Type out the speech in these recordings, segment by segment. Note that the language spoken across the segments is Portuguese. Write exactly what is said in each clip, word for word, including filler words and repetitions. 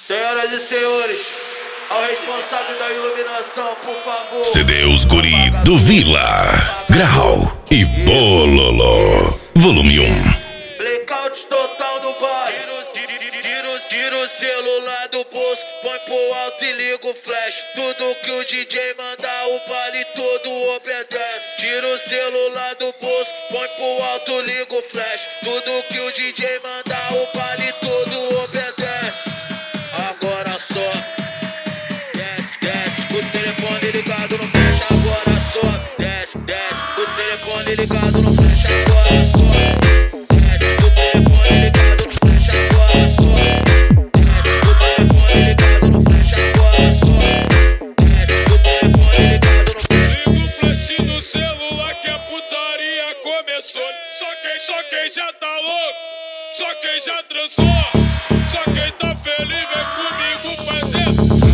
Senhoras e senhores, ao responsável da iluminação, por favor. C D Os Guri do Vila, Grau e Bololô, volume um. Blackout total no bar. Tira, tira o celular do bolso, põe pro alto e liga o flash. Tudo que o D J mandar, o baile todo obedece. Tira o celular do bolso, põe pro alto, liga o flash. Tudo que o D J mandar, o baile todo obedece. Agora só desce, desce, o telefone ligado no flash. Agora só desce, desce, o telefone ligado no flash. Agora só desce, o telefone ligado no flash. Agora só desce, o telefone ligado no flash. Agora só desce, o telefone ligado no flash. Liga o flash do celular que a putaria começou. Só quem, só quem já tá louco, só quem já transou, só quem tá feliz vem comigo fazer.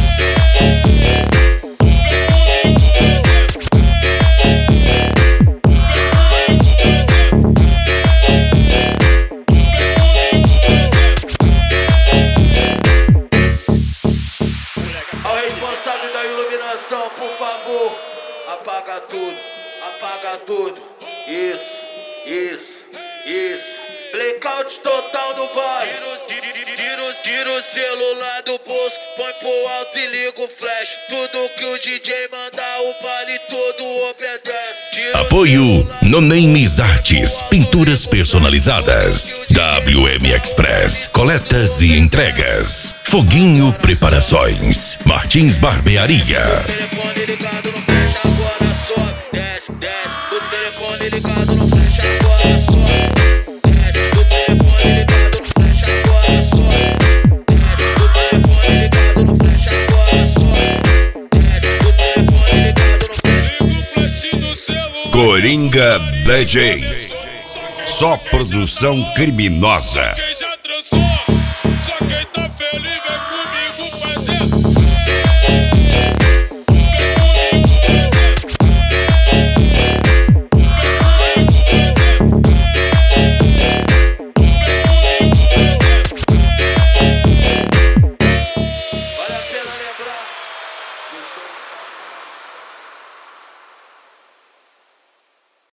Ao responsável da iluminação, por favor, apaga tudo, apaga tudo. Isso, isso, isso. Blackout total no bar. Tira, tira, tira o celular do bolso, põe pro alto e liga o flash. Tudo que o D J mandar, o baile todo obedece. Tira o Apoio celular No Names Artes, pinturas personalizadas. W M Express, coletas e entregas. Foguinho Preparações, Martins Barbearia. telefone ligado no flash. Agora só desce, desce, o telefone ligado no flash. Agora só desce, o telefone ligado no flash. Agora só desce, o telefone ligado no flash. Agora só desce, o telefone ligado no flash. Liga o flash do celular. Coringa D J. Só produção criminosa. Quem já transou, só quem